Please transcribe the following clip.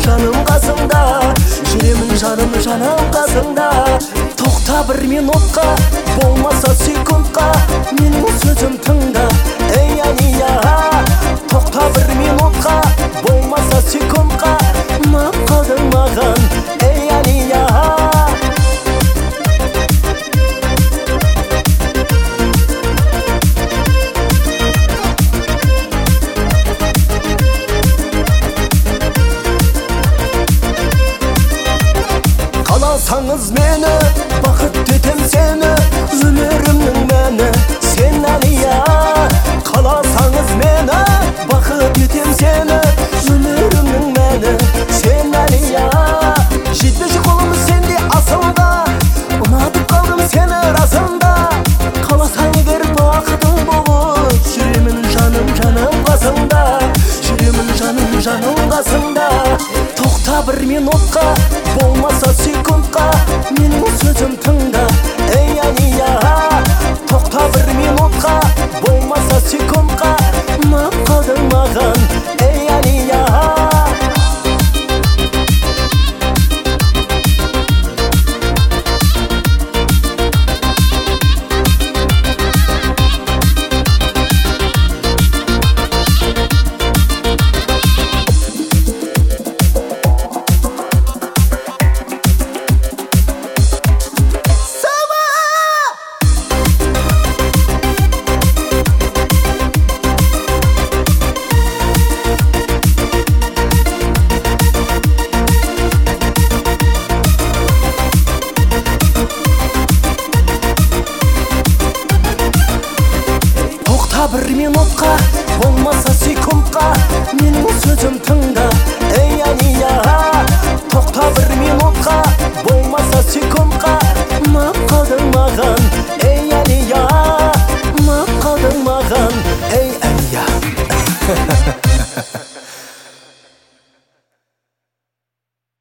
жаным қасыңда, жүремін жаным қасыңда. Тоқта бір минутқа, болмаса секундқа, менің сөзім тыңда, ей Алия. Тоқта бір минутқа, болмаса секундқа, ұнап қалдың маған, ей Алия. Қаласаңыз мені, бақыт етем сені, өмірімнің мәні сен Алия. Қаласаңыз мені, бақыт етем сені, өмірімнің мәні сен Алия. Жетпеші қолымыз сенде асылда, ұнатып қалдым сені расында. Қаласаң егер бақытың болып, жүремін жаным қасыңда, жүремін жаным қасыңда. Тоқта бір минутқа, болмаса секундқа, менің сөзім тыңда, ей Алия. Тоқта бір минутқа, болмаса секундқа, ұнап қалдың маған, ей Алия. Бір минутқа, болмаса секундқа, менің сөзім тыңда, ей Алия. Тоқта бір минутқа, болмаса секундқа, ұнап қалдың маған, ей Алия. Ұнап қалдың маған, ей Алия.